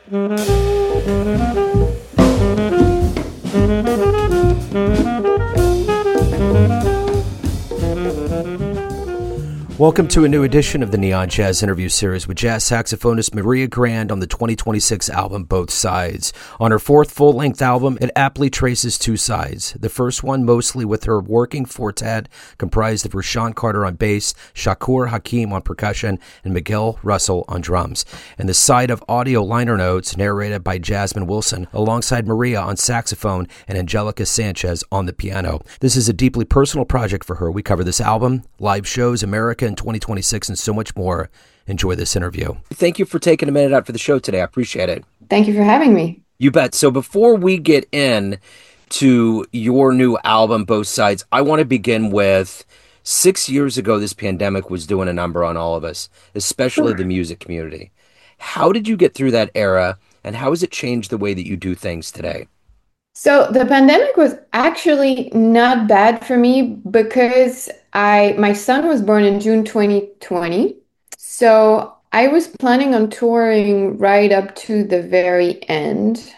Welcome to a new edition of the Neon Jazz Interview Series with jazz saxophonist Maria Grande on the 2026 album Both Sides. On her fourth full-length album, it aptly traces two sides. The first one mostly with her working quartet, comprised of Rashawn Carter on bass, Shakur Hakim on percussion, and Miguel Russell on drums. And the side of audio liner notes narrated by Jasmine Wilson, alongside Maria on saxophone and Angelica Sanchez on the piano. This is a deeply personal project for her. We cover this album, live shows, America in 2026, and so much more. Enjoy this interview. Thank you for taking a minute out for the show today. I appreciate it. Thank you for having me. You bet. So before we get in to your new album, Both Sides, I want to begin with 6 years ago, this pandemic was doing a number on all of us, especially the music community. How did you get through that era, and how has it changed the way that you do things today? So the pandemic was actually not bad for me because my son was born in June 2020. So I was planning on touring right up to the very end.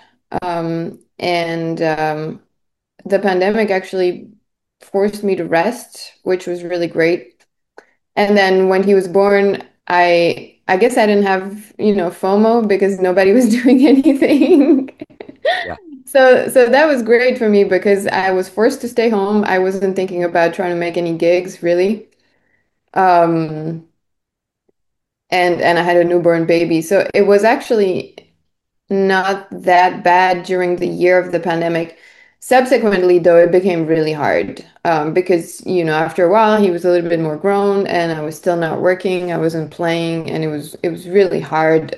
And the pandemic actually forced me to rest, which was really great. And then when he was born, I guess I didn't have, FOMO because nobody was doing anything. Yeah. So that was great for me because I was forced to stay home. I wasn't thinking about trying to make any gigs really. Um, and I had a newborn baby. So it was actually not that bad during the year of the pandemic. Subsequently, though, it became really hard because, after a while, he was a little bit more grown, and I was still not working. I wasn't playing, and it was really hard.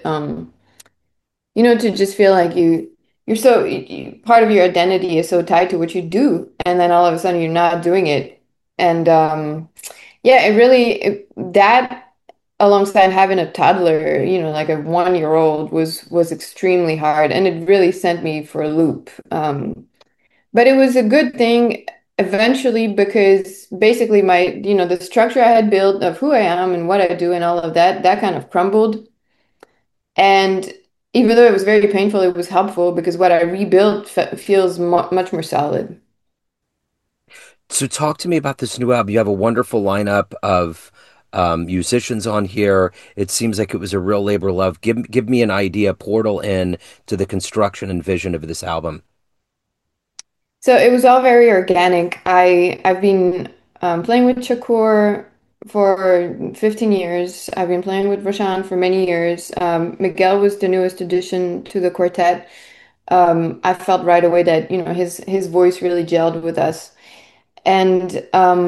To just feel like you're so part of your identity is so tied to what you do, and then all of a sudden you're not doing it. And yeah, that alongside having a toddler, like a 1 year old was extremely hard, and it really sent me for a loop. But it was a good thing eventually because basically the structure I had built of who I am and what I do and all of that kind of crumbled. And even though it was very painful, it was helpful because what I rebuilt feels much more solid. So talk to me about this new album. You have a wonderful lineup of musicians on here. It seems like it was a real labor of love. Give me an idea, portal in to the construction and vision of this album. So it was all very organic. I've been playing with Shakur for 15 years. I've been playing with Rashawn for many years. Miguel was the newest addition to the quartet. I felt right away that his voice really gelled with us, and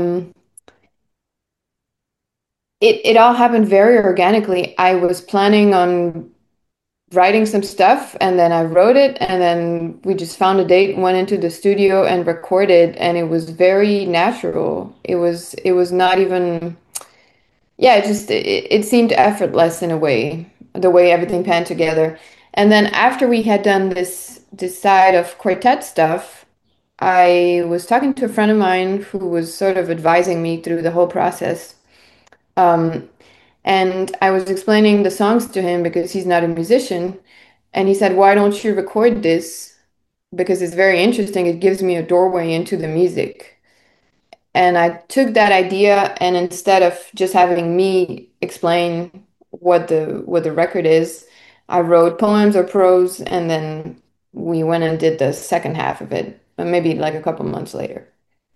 it all happened very organically. I was planning on writing some stuff and then I wrote it and then we just found a date, went into the studio and recorded, and it was very natural. It was not even, yeah, it seemed effortless in a way, the way everything panned together. And then after we had done this side of quartet stuff, I was talking to a friend of mine who was sort of advising me through the whole process. Um, and I was explaining the songs to him because he's not a musician. And he said, "Why don't you record this? Because it's very interesting. It gives me a doorway into the music." And I took that idea, and instead of just having me explain what the record is, I wrote poems or prose, and then we went and did the second half of it, maybe like a couple months later.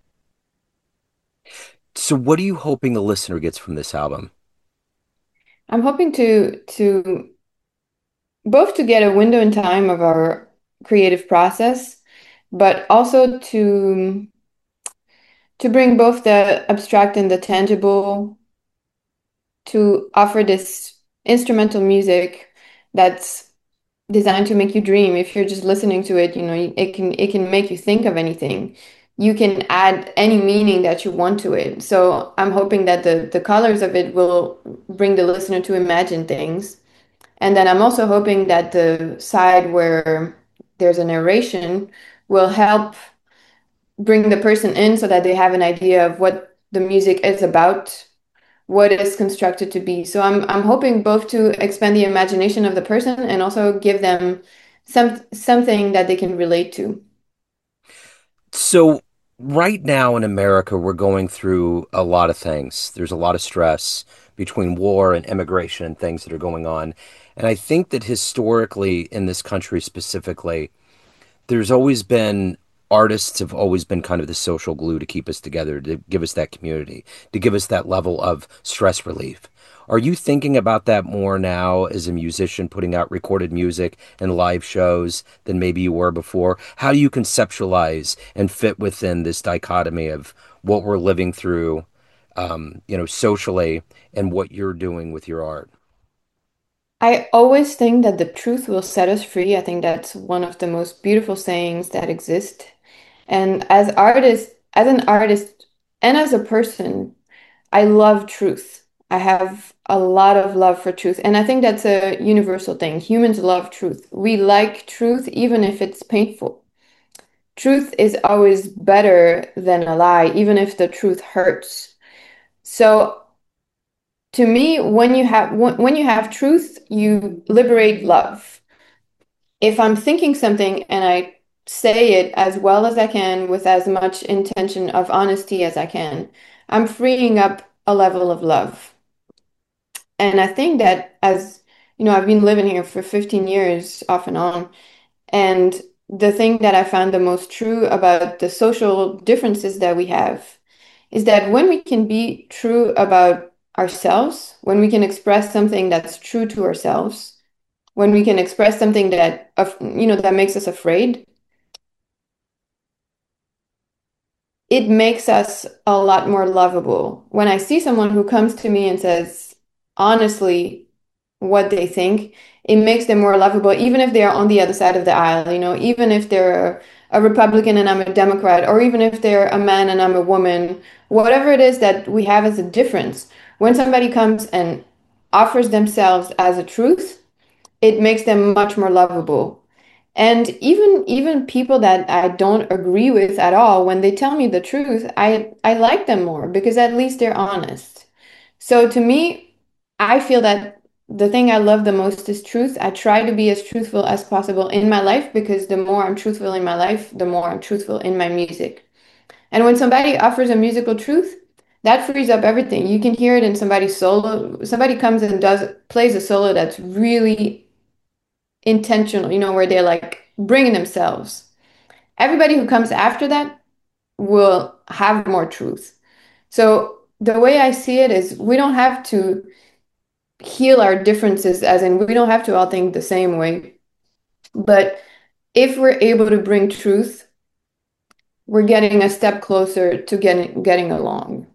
So what are you hoping the listener gets from this album? I'm hoping to both to get a window in time of our creative process, but also to bring both the abstract and the tangible, to offer this instrumental music that's designed to make you dream. If you're just listening to it, it can make you think of anything. You can add any meaning that you want to it. So I'm hoping that the colors of it will bring the listener to imagine things. And then I'm also hoping that the side where there's a narration will help bring the person in so that they have an idea of what the music is about, what is constructed to be. So I'm hoping both to expand the imagination of the person and also give them something that they can relate to. So, right now in America, we're going through a lot of things. There's a lot of stress between war and immigration and things that are going on. And I think that historically, in this country specifically, there's always been artists have always been kind of the social glue to keep us together, to give us that community, to give us that level of stress relief. Are you thinking about that more now as a musician putting out recorded music and live shows than maybe you were before? How do you conceptualize and fit within this dichotomy of what we're living through, socially and what you're doing with your art? I always think that the truth will set us free. I think that's one of the most beautiful sayings that exist. And as an artist and as a person, I love truth. I have a lot of love for truth. And I think that's a universal thing. Humans love truth. We like truth even if it's painful. Truth is always better than a lie, even if the truth hurts. So to me, when you have truth, you liberate love. If I'm thinking something and I say it as well as I can with as much intention of honesty as I can, I'm freeing up a level of love. And I think that as you know, I've been living here for 15 years off and on. And the thing that I found the most true about the social differences that we have is that when we can be true about ourselves, when we can express something that's true to ourselves, when we can express something that, that makes us afraid, it makes us a lot more lovable. When I see someone who comes to me and says honestly what they think, it makes them more lovable, even if they are on the other side of the aisle, even if they're a Republican and I'm a Democrat, or even if they're a man and I'm a woman, whatever it is that we have as a difference. When somebody comes and offers themselves as a truth, it makes them much more lovable. And even people that I don't agree with at all, when they tell me the truth, I like them more because at least they're honest. So to me, I feel that the thing I love the most is truth. I try to be as truthful as possible in my life because the more I'm truthful in my life, the more I'm truthful in my music. And when somebody offers a musical truth, that frees up everything. You can hear it in somebody's solo. Somebody comes and does plays a solo that's really intentional, where they're like bringing themselves. Everybody who comes after that will have more truth. So the way I see it is we don't have to heal our differences, as in we don't have to all think the same way. But if we're able to bring truth, we're getting a step closer to getting along.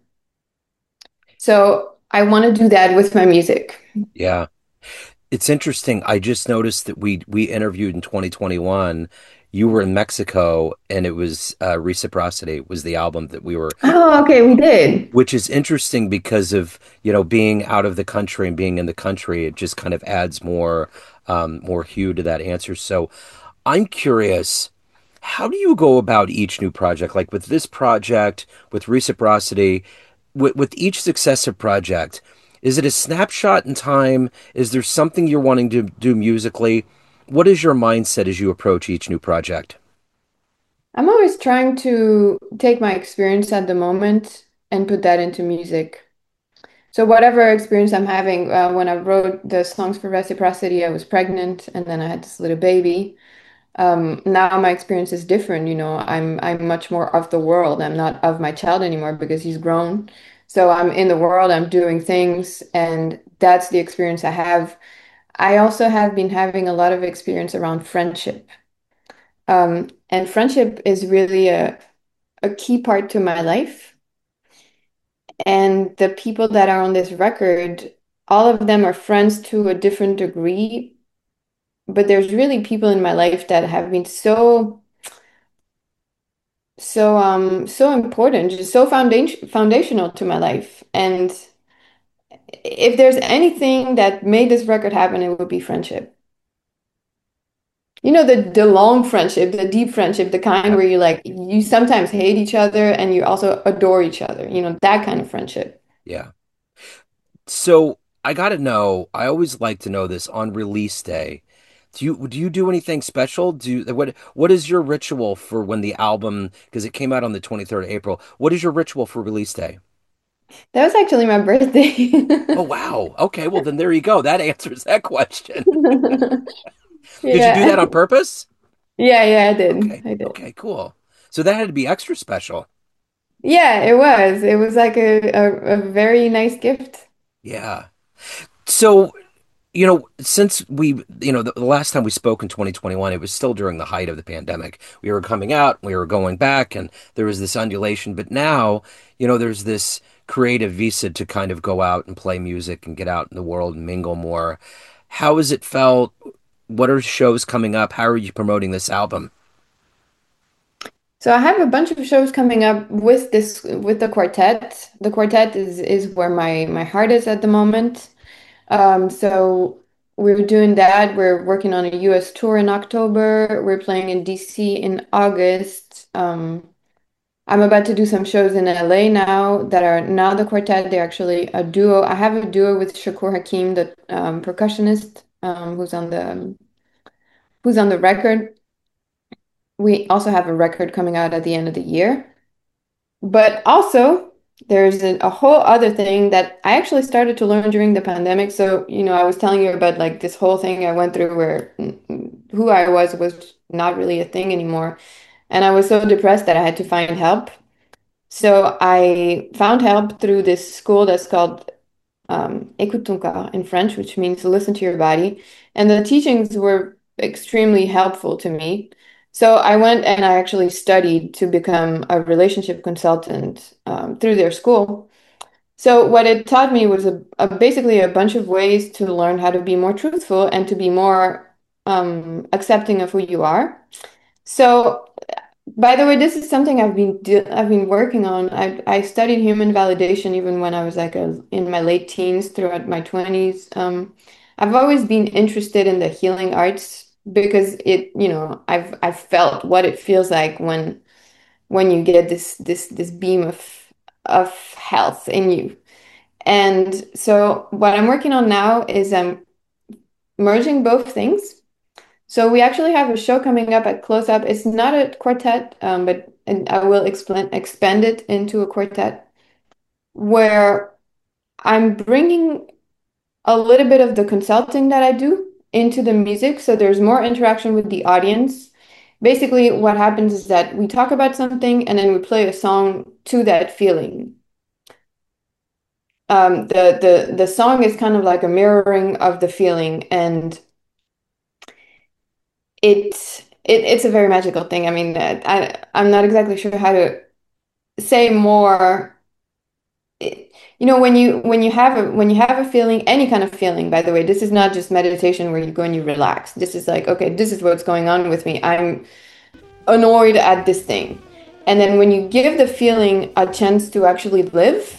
So I want to do that with my music. Yeah. It's interesting. I just noticed that we interviewed in 2021. You were in Mexico, and it was Reciprocity was the album that we were, Oh, okay, we did. which is interesting because of, being out of the country and being in the country. It just kind of adds more hue to that answer. So I'm curious, how do you go about each new project? Like with this project, with Reciprocity, with each successive project, is it a snapshot in time? Is there something you're wanting to do musically? What is your mindset as you approach each new project? I'm always trying to take my experience at the moment and put that into music. So whatever experience I'm having, when I wrote the songs for Reciprocity, I was pregnant and then I had this little baby. Now my experience is different, I'm much more of the world. I'm not of my child anymore because he's grown. So I'm in the world, I'm doing things, and that's the experience I have. I also have been having a lot of experience around friendship. And friendship is really a key part to my life. And the people that are on this record, all of them are friends to a different degree, but there's really people in my life that have been so important, just so foundational to my life. And if there's anything that made this record happen, it would be friendship. The long friendship, the deep friendship, the kind Yeah. where you sometimes hate each other and you also adore each other, that kind of friendship. Yeah. So I got to know, I always like to know this on release day. Do you do anything special? What is your ritual for when the album, because it came out on the 23rd of April. What is your ritual for release day? That was actually my birthday. Oh wow. Okay, well then there you go. That answers that question. Did you do Yeah. that on purpose? Yeah, I did. Okay. I did. Okay, cool. So that had to be extra special. Yeah, it was. It was like a very nice gift. Yeah. So since the last time we spoke in 2021, it was still during the height of the pandemic. We were coming out, we were going back, and there was this undulation. But now, there's this creative visa to kind of go out and play music and get out in the world and mingle more. How has it felt? What are shows coming up? How are you promoting this album? So I have a bunch of shows coming up with the quartet. The quartet is where my heart is at the moment. So we're doing that. We're working on a US tour in October. We're playing in DC in August. I'm about to do some shows in LA now that are not the quartet. They're actually a duo. I have a duo with Shakur Hakim, the percussionist, who's on the record. We also have a record coming out at the end of the year. But also, there's a whole other thing that I actually started to learn during the pandemic. So, I was telling you about like this whole thing I went through where who I was not really a thing anymore. And I was so depressed that I had to find help. So I found help through this school that's called Écoute ton corps in French, which means listen to your body. And the teachings were extremely helpful to me. So I went and I actually studied to become a relationship consultant through their school. So what it taught me was basically a bunch of ways to learn how to be more truthful and to be more accepting of who you are. So by the way, this is something I've been working on. I studied human validation even when I was like in my late teens throughout my 20s. I've always been interested in the healing arts because I've felt what it feels like when you get this beam of health in you. And so what I'm working on now is I'm merging both things. So we actually have a show coming up at Close Up. It's not a quartet, but and I will expand it into a quartet where I'm bringing a little bit of the consulting that I do into the music. So there's more interaction with the audience. Basically, what happens is that we talk about something and then we play a song to that feeling. The song is kind of like a mirroring of the feeling, and it's a very magical thing. I mean, I'm not exactly sure how to say more. When you have a feeling, any kind of feeling, by the way, this is not just meditation where you go and you relax. This is like, okay, this is what's going on with me. I'm annoyed at this thing. And then when you give the feeling a chance to actually live,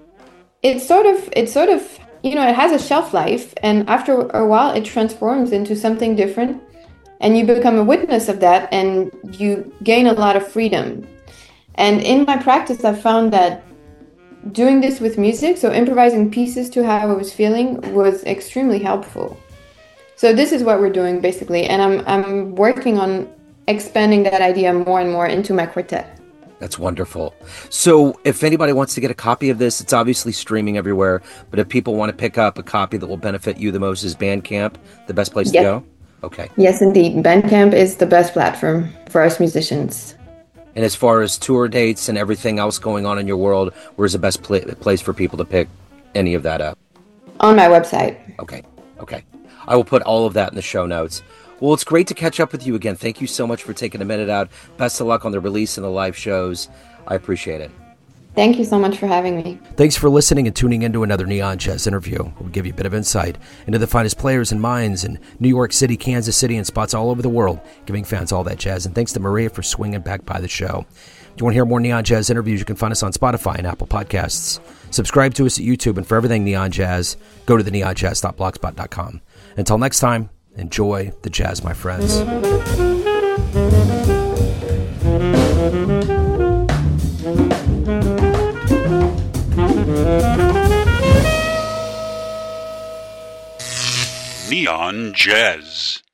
it has a shelf life, and after a while it transforms into something different, and you become a witness of that, and you gain a lot of freedom. And in my practice, I found that doing this with music, so improvising pieces to how I was feeling, was extremely helpful. So this is what we're doing basically, and I'm working on expanding that idea more and more into my quartet. That's wonderful. So if anybody wants to get a copy of this, it's obviously streaming everywhere, but if people want to pick up a copy that will benefit you the most, is Bandcamp the best place to Yes. go? Okay. Yes, indeed. Bandcamp is the best platform for us musicians. And as far as tour dates and everything else going on in your world, where's the best place for people to pick any of that up? On my website. Okay. I will put all of that in the show notes. Well, it's great to catch up with you again. Thank you so much for taking a minute out. Best of luck on the release and the live shows. I appreciate it. Thank you so much for having me. Thanks for listening and tuning into another Neon Jazz interview. We'll give you a bit of insight into the finest players and minds in New York City, Kansas City, and spots all over the world, giving fans all that jazz. And thanks to Maria for swinging back by the show. If you want to hear more Neon Jazz interviews, you can find us on Spotify and Apple Podcasts. Subscribe to us at YouTube, and for everything Neon Jazz, go to the neonjazz.blogspot.com. Until next time, enjoy the jazz, my friends. Neon Jazz.